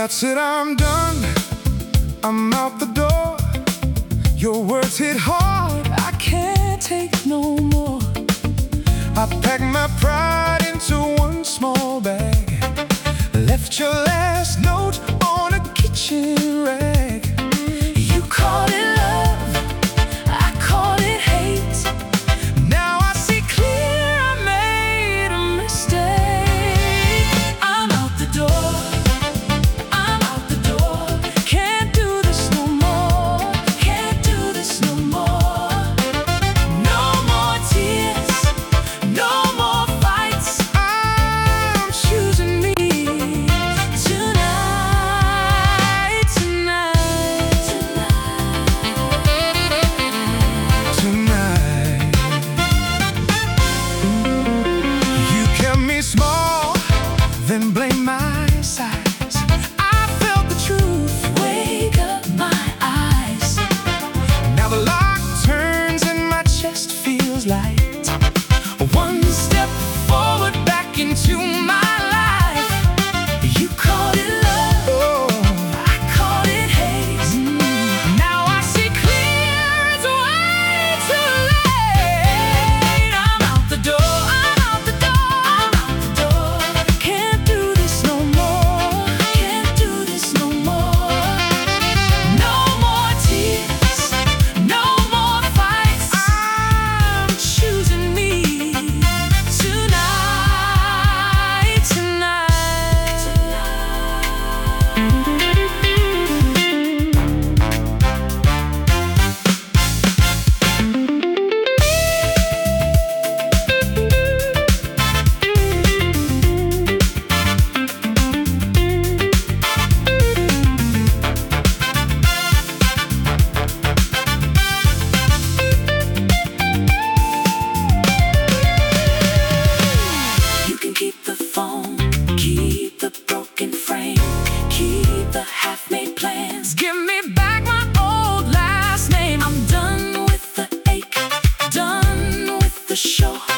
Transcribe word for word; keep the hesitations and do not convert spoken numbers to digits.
That's it, I'm done, I'm out the door. Your words hit hard, I can't take no more. I packed my pride into one small bag, left your last note on a kitchen rag. You called it love, I called it hate. Now I see clear, I made a mistake. I'm out the door, I'm out the door. Can't do this no more, can't do this no more. No more tears, no more fights. I'm choosing me tonight, tonight, tonight, tonight. You kept me small, then blame my size. I felt the truth, wake up my eyes. Now the lock turns and my chest feels light. One step forward, back into my life. You called it love, I called it hate. Now I see clear, it's way too late. I'm out the door, I'm out the door, I'm out the door. Can't do this no more, can't do this no more. No more tears, no more fights. I'm choosing me tonight, tonight, You can keep the phone, keep the broken frame, keep the half-made plans. Give me back my old last name. I'm done with the ache, done with the show.